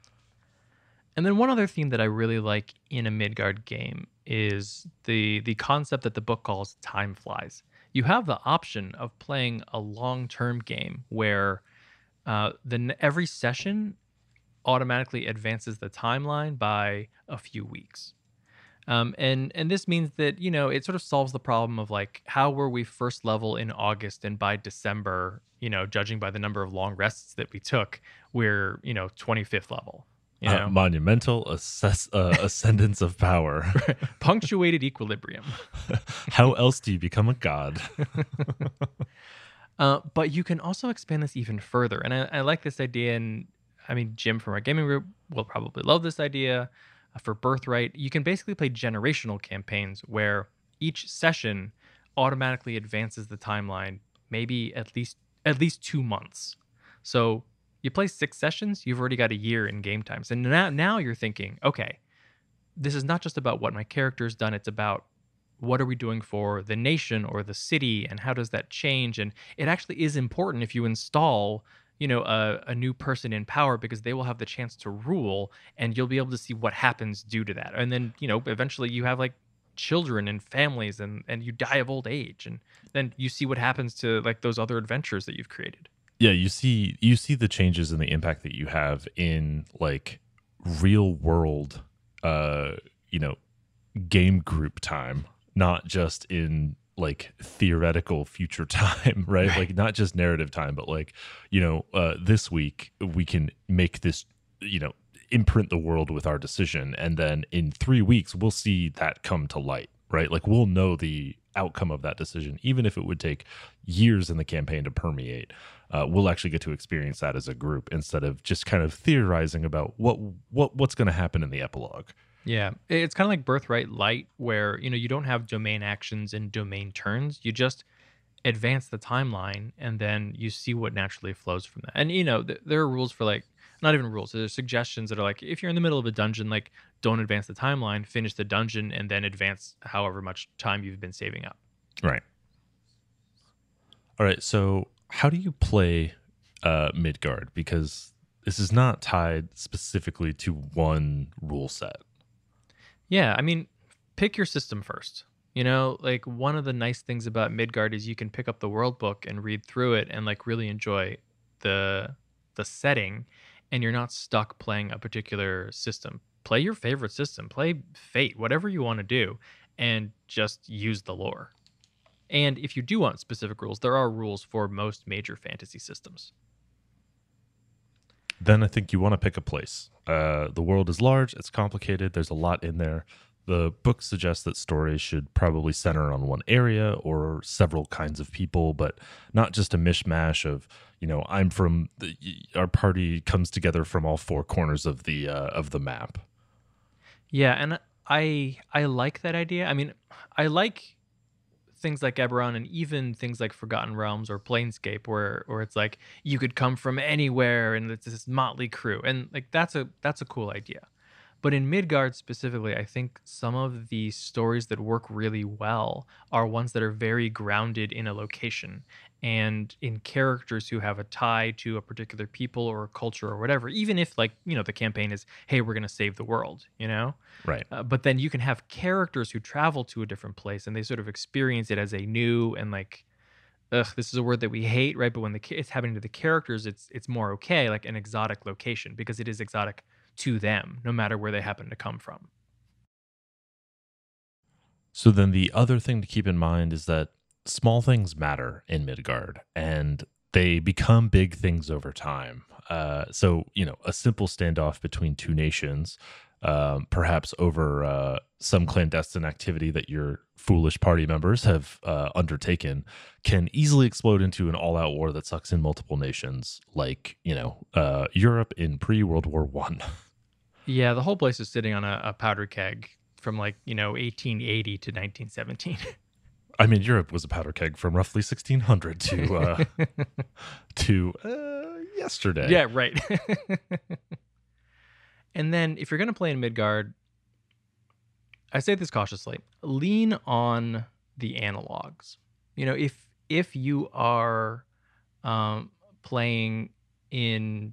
And then one other theme that I really like in a Midgard game is the concept that the book calls time flies. You have the option of playing a long-term game where every session automatically advances the timeline by a few weeks. And this means that it sort of solves the problem of like, how were we first level in August, and by December, judging by the number of long rests that we took, we're 25th level. Monumental ascendance of power. Punctuated equilibrium. How else do you become a god? But you can also expand this even further, and I like this idea. And I mean, Jim from our gaming group will probably love this idea. For Birthright, you can basically play generational campaigns where each session automatically advances the timeline maybe at least 2 months. So you play 6 sessions, you've already got a year in game times, and now you're thinking, okay, this is not just about what my character's done, it's about what are we doing for the nation or the city and how does that change. And it actually is important if you install a new person in power, because they will have the chance to rule, and you'll be able to see what happens due to that. And then eventually you have like children and families, and you die of old age, and then you see what happens to like those other adventures that you've created. Yeah, you see the changes and the impact that you have in like real world uh you know game group time, not just in like theoretical future time, right? Right. Like not just narrative time, but like, this week we can make this, you know, imprint the world with our decision. And then in 3 weeks, we'll see that come to light, right? Like we'll know the outcome of that decision, even if it would take years in the campaign to permeate. We'll actually get to experience that as a group instead of just kind of theorizing about what's going to happen in the epilogue. Yeah, it's kind of like Birthright Light, where you don't have domain actions and domain turns. You just advance the timeline, and then you see what naturally flows from that. And there are rules for like, not even rules. There's suggestions that are like, if you're in the middle of a dungeon, like don't advance the timeline, finish the dungeon, and then advance however much time you've been saving up. Right. All right. So, how do you play Midgard? Because this is not tied specifically to one rule set. Yeah, I mean, pick your system first. Like one of the nice things about Midgard is you can pick up the world book and read through it and like really enjoy the the setting, and you're not stuck playing a particular system. Play your favorite system, play Fate, whatever you want to do, and just use the lore. And if you do want specific rules, there are rules for most major fantasy systems. Then I think you want to pick a place. The world is large, it's complicated, there's a lot in there. The book suggests that stories should probably center on one area or several kinds of people, but not just a mishmash of, I'm from our party comes together from all four corners of the map. Yeah, and I like that idea. I mean, I like things like Eberron, and even things like Forgotten Realms or Planescape, where it's like you could come from anywhere and it's this motley crew, and like that's a cool idea. But in Midgard specifically, I think some of the stories that work really well are ones that are very grounded in a location and in characters who have a tie to a particular people or a culture or whatever. Even if, like, the campaign is, hey, we're going to save the world. Right. But then you can have characters who travel to a different place and they sort of experience it as a new and like, ugh, this is a word that we hate, right? But when it's happening to the characters, it's more okay, like an exotic location, because it is exotic to them, no matter where they happen to come from. So then the other thing to keep in mind is that small things matter in Midgard and they become big things over time. A simple standoff between two nations, perhaps over some clandestine activity that your foolish party members have undertaken, can easily explode into an all-out war that sucks in multiple nations, like Europe in pre-World War One. Yeah, the whole place is sitting on a powder keg from like 1880 to 1917. I mean, Europe was a powder keg from roughly 1600 to yesterday. Yeah, right. And then if you're going to play in Midgard, I say this cautiously, lean on the analogs. If you are playing in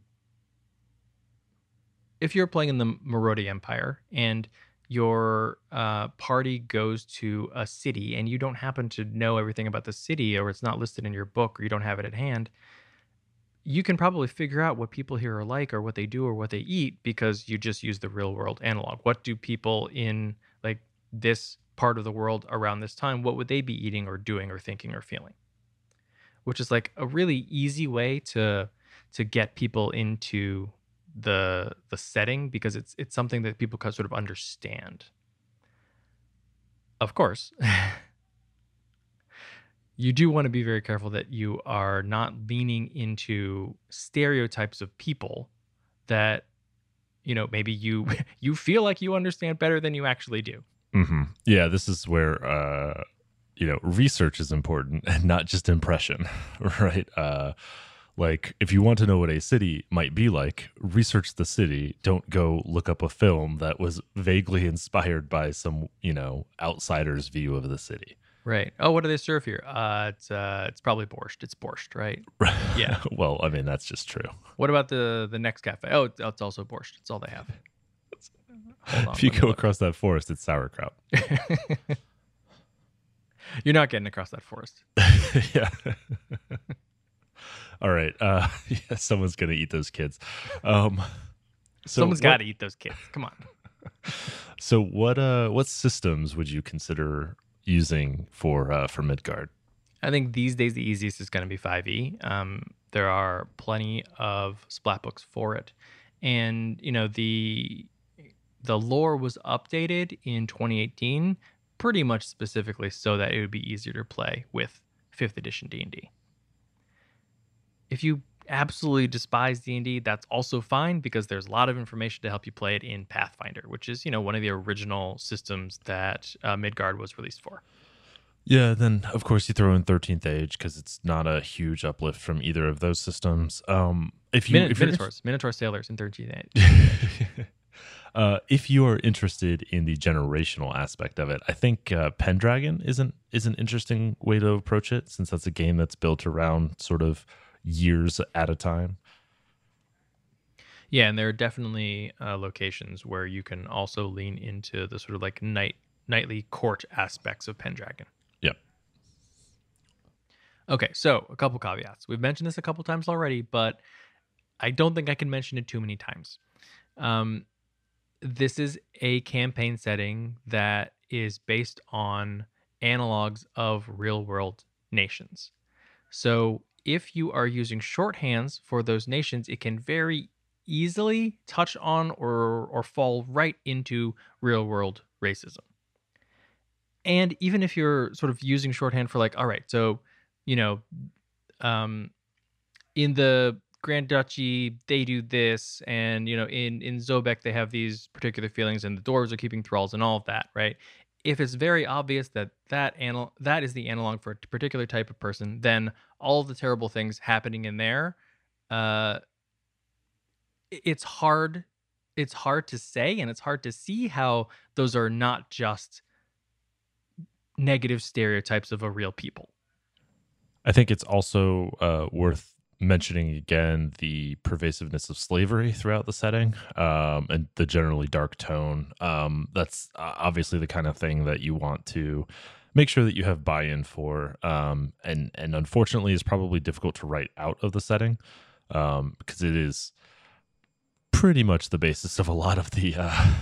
if you're playing in the Marodi Empire and your party goes to a city and you don't happen to know everything about the city, or it's not listed in your book, or you don't have it at hand, you can probably figure out what people here are like, or what they do, or what they eat, because you just use the real world analog. What do people in like this part of the world around this time, what would they be eating or doing or thinking or feeling? Which is like a really easy way to get people into the setting, because it's something that people can sort of understand. Of course, you do want to be very careful that you are not leaning into stereotypes of people that maybe you you feel like you understand better than you actually do. Yeah, this is where research is important and not just impression, right? Like if you want to know what a city might be like, research the city. Don't go look up a film that was vaguely inspired by some, outsider's view of the city. Right. Oh, what do they serve here? It's probably borscht. It's borscht, right? Yeah. Well, I mean, that's just true. What about the next cafe? Oh, it's also borscht. It's all they have. Hold on. If you Let me go look. across that forest, it's sauerkraut. You're not getting across that forest. Yeah. All right. Yeah, someone's gonna eat those kids. Um, so Someone's got to eat those kids. Come on. So what systems would you consider using for Midgard? I think these days the easiest is going to be 5e. There are plenty of splat books for it, and the lore was updated in 2018, pretty much specifically so that it would be easier to play with 5th edition D&D. If you absolutely despise D&D, that's also fine because there's a lot of information to help you play it in Pathfinder, which is one of the original systems that Midgard was released for. Yeah, then of course you throw in 13th Age because it's not a huge uplift from either of those systems. If you if you're Minotaur Sailors in 13th Age. if you are interested in the generational aspect of it, I think Pendragon is an interesting way to approach it, since that's a game that's built around sort of years at a time. Yeah, and there are definitely locations where you can also lean into the sort of like nightly court aspects of Pendragon. Yep. Okay, so a couple caveats. We've mentioned this a couple times already, but I don't think I can mention it too many times. This is a campaign setting that is based on analogs of real world nations. So if you are using shorthands for those nations, it can very easily touch on or fall right into real world racism. And even if you're sort of using shorthand for like, all right, so, you know, in the Grand Duchy, they do this, and in Zobek they have these particular feelings, and the dwarves are keeping thralls and all of that, right? If it's very obvious that is the analog for a particular type of person, then all of the terrible things happening in there, uh, it's hard. It's hard to say, and it's hard to see how those are not just negative stereotypes of a real people. I think it's also worth mentioning again the pervasiveness of slavery throughout the setting, and the generally dark tone. That's obviously the kind of thing that you want to make sure that you have buy-in for, and unfortunately is probably difficult to write out of the setting, because it is pretty much the basis of a lot of the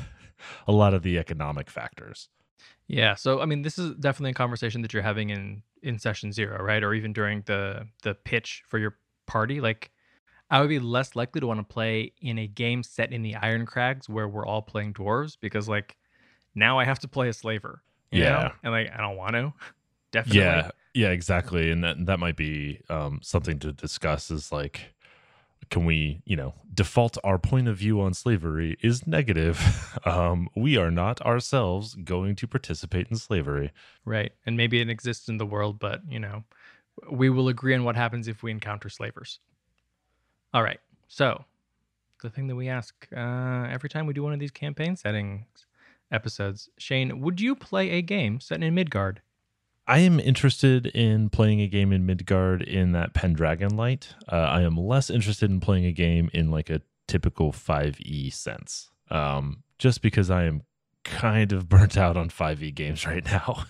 economic factors. Yeah, so I mean, this is definitely a conversation that you're having in session 0, right? Or even during the pitch for your party. Like, I would be less likely to want to play in a game set in the Iron Crags where we're all playing dwarves, because like now I have to play a slaver, Yeah. and like I don't want to. Definitely. Yeah, exactly. And that might be something to discuss, is like, can we, default our point of view on slavery is negative. We are not ourselves going to participate in slavery. Right. And maybe it exists in the world, but we will agree on what happens if we encounter slavers. All right. So the thing that we ask every time we do one of these campaign settings episodes, Shane, would you play a game set in Midgard? I am interested in playing a game in Midgard in that Pendragon light. I am less interested in playing a game in like a typical 5e sense, just because I am kind of burnt out on 5e games right now.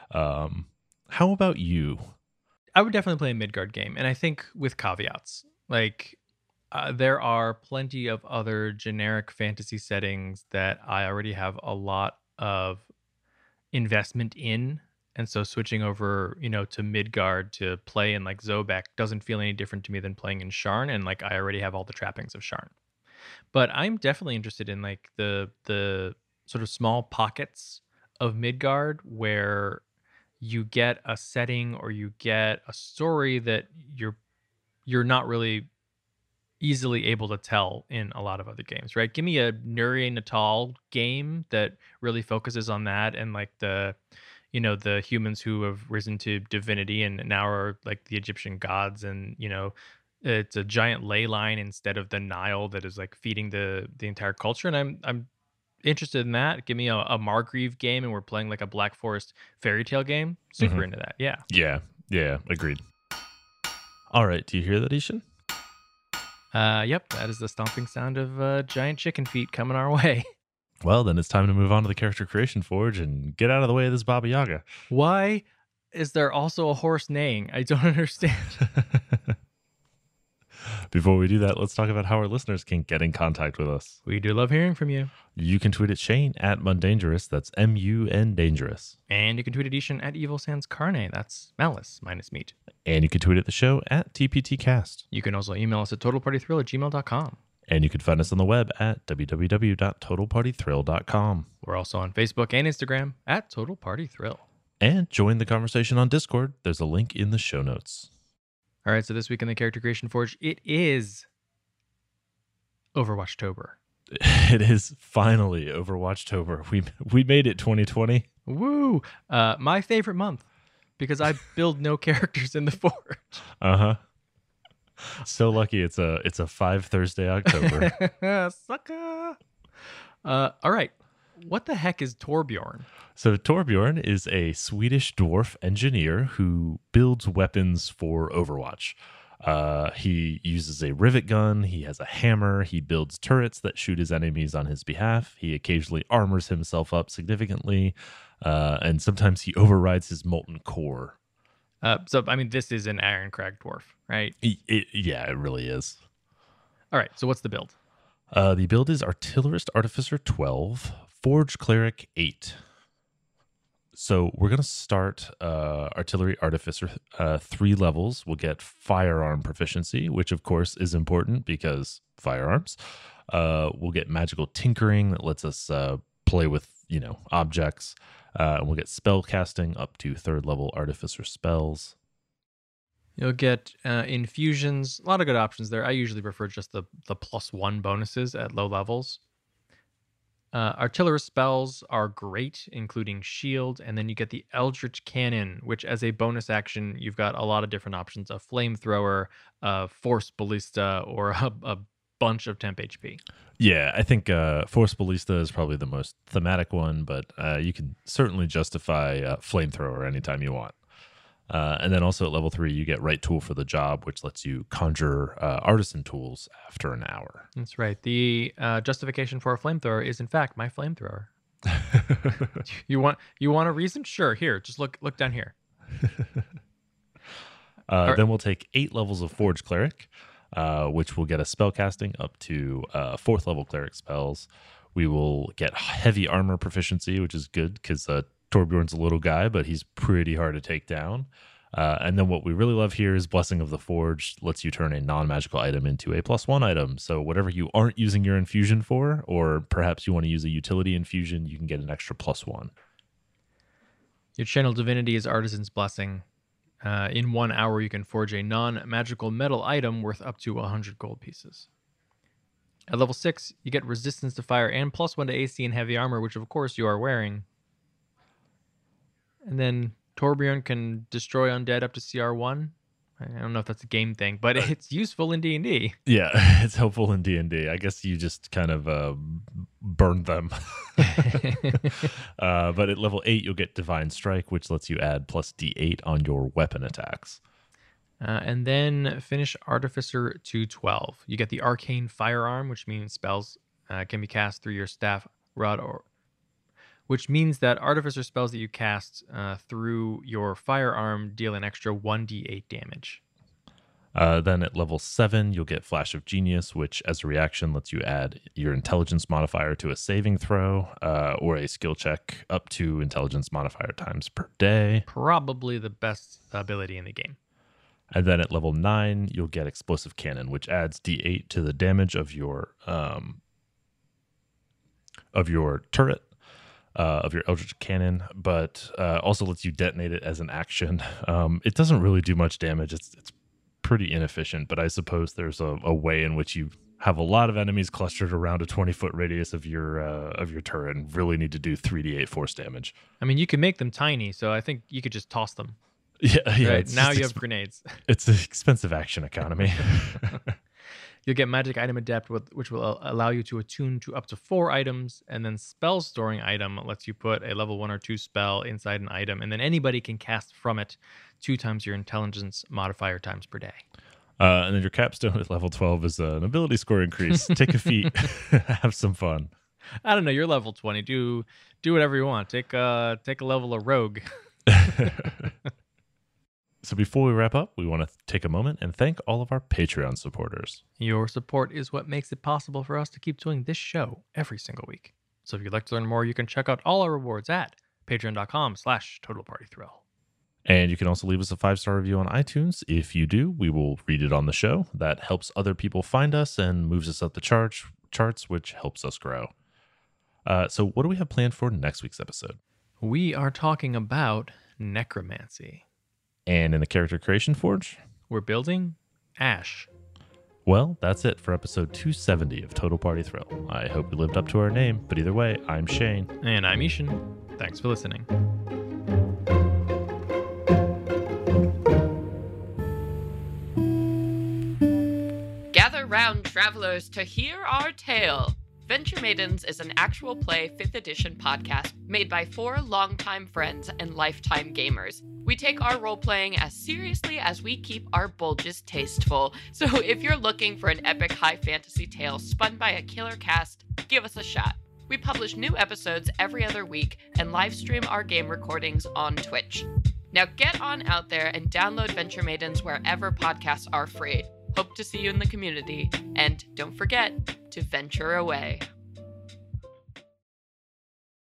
How about you? I would definitely play a Midgard game, and I think with caveats. Like, there are plenty of other generic fantasy settings that I already have a lot of investment in. And so switching over, to Midgard to play in like Zobek doesn't feel any different to me than playing in Sharn, and like I already have all the trappings of Sharn. But I'm definitely interested in like the sort of small pockets of Midgard where you get a setting or you get a story that you're not really easily able to tell in a lot of other games, right? Give me a Nuri Natal game that really focuses on that, and like the the humans who have risen to divinity and now are like the Egyptian gods, and it's a giant ley line instead of the Nile that is like feeding the entire culture. And I'm interested in that. Give me a Margreave game, and we're playing like a Black Forest fairy tale game. Hmm. Super into that. Yeah. Yeah, yeah, agreed. All right, do you hear that, Ishan? Yep. That is the stomping sound of giant chicken feet coming our way. Well, then it's time to move on to the character creation forge and get out of the way of this Baba Yaga. Why is there also a horse neighing? I don't understand. Before we do that, let's talk about how our listeners can get in contact with us. We do love hearing from you. You can tweet at Shane at Mundangerous. That's MUN Dangerous. And you can tweet at Ishan at Evil Sans Carne. That's malice minus meat. And you can tweet at the show at TPTcast. You can also email us at totalpartythrill@gmail.com. And you can find us on the web at www.totalpartythrill.com. We're also on Facebook and Instagram at Total Party Thrill. And join the conversation on Discord. There's a link in the show notes. All right, so this week in the Character Creation Forge, it is Overwatchtober. It is finally Overwatchtober. We made it 2020. Woo! My favorite month, because I build no characters in the Forge. Uh-huh. So lucky it's a 5 Thursday October. Sucker! All right. What the heck is Torbjorn? So Torbjorn is a Swedish dwarf engineer who builds weapons for Overwatch. He uses a rivet gun, he has a hammer, he builds turrets that shoot his enemies on his behalf, he occasionally armors himself up significantly, and sometimes he overrides his molten core. This is an Ironcrag dwarf, right? Yeah, it really is. All right, so what's the build? The build is Artillerist Artificer 12, Forge Cleric 8. So we're going to start Artillery Artificer 3 levels. We'll get firearm proficiency, which of course is important because firearms. We'll get magical tinkering that lets us play with, objects. And we'll get spell casting up to 3rd level Artificer spells. You'll get infusions, a lot of good options there. I usually prefer just the +1 bonuses at low levels. Artillerist spells are great, including shield, and then you get the Eldritch Cannon, which as a bonus action, you've got a lot of different options: a flamethrower, a force ballista, or a bunch of temp HP. Yeah, I think Force Ballista is probably the most thematic one, but you can certainly justify flamethrower anytime you want. And then also at level 3, you get Right Tool for the Job, which lets you conjure artisan tools after an hour. That's right. The justification for a flamethrower is, in fact, my flamethrower. You want a reason? Sure. Here, just look down here. Then we'll take 8 levels of Forge Cleric, which will get us spellcasting up to 4th level Cleric spells. We will get heavy armor proficiency, which is good because Torbjorn's a little guy, but he's pretty hard to take down. And then what we really love here is Blessing of the Forge. Lets you turn a non-magical item into a +1 item. So whatever you aren't using your infusion for, or perhaps you want to use a utility infusion, you can get an extra +1. Your channel divinity is Artisan's Blessing. In 1 hour, you can forge a non-magical metal item worth up to 100 gold pieces. At level 6, you get resistance to fire and +1 to AC and heavy armor, which of course you are wearing. And then Torbjorn can destroy undead up to CR1. I don't know if that's a game thing, but it's useful in D&D. Yeah, it's helpful in D&D. I guess you just kind of burn them. But at level 8, you'll get Divine Strike, which lets you add +D8 on your weapon attacks. And then finish Artificer to 12. You get the Arcane Firearm, which means spells can be cast through your staff, rod, which means that Artificer spells that you cast through your firearm deal an extra 1d8 damage. Then at level 7, you'll get Flash of Genius, which as a reaction lets you add your intelligence modifier to a saving throw or a skill check up to intelligence modifier times per day. Probably the best ability in the game. And then at level 9, you'll get Explosive Cannon, which adds d8 to the damage of your turret. Of your Eldritch Cannon, but also lets you detonate it as an action. It doesn't really do much damage. It's pretty inefficient, but I suppose there's a way in which you have a lot of enemies clustered around a 20-foot radius of your turret and really need to do 3d8 force damage. I mean, you can make them tiny, so I think you could just toss them. Yeah. Right? Now you have grenades. It's an expensive action economy. You'll get Magic Item Adept, which will allow you to attune to up to 4 items, and then Spell Storing Item lets you put a level 1 or 2 spell inside an item, and then anybody can cast from it 2 times your intelligence modifier times per day. And then your capstone at level 12 is an ability score increase. Take a feat, have some fun. I don't know. You're level 20. Do whatever you want. Take a level of Rogue. So before we wrap up, we want to take a moment and thank all of our Patreon supporters. Your support is what makes it possible for us to keep doing this show every single week. So if you'd like to learn more, you can check out all our rewards at patreon.com/TotalPartyThrill. And you can also leave us a 5-star review on iTunes. If you do, we will read it on the show. That helps other people find us and moves us up the charts, which helps us grow. So what do we have planned for next week's episode? We are talking about necromancy. And in the Character Creation Forge, we're building Ash. Well, that's it for episode 270 of Total Party Thrill. I hope we lived up to our name, but either way, I'm Shane. And I'm Ishan. Thanks for listening. Gather round, travelers, to hear our tale. Venture Maidens is an actual play 5th edition podcast made by 4 longtime friends and lifetime gamers. We take our role-playing as seriously as we keep our bulges tasteful. So if you're looking for an epic high fantasy tale spun by a killer cast, give us a shot. We publish new episodes every other week and live stream our game recordings on Twitch. Now get on out there and download Venture Maidens wherever podcasts are free. Hope to see you in the community, and don't forget to venture away.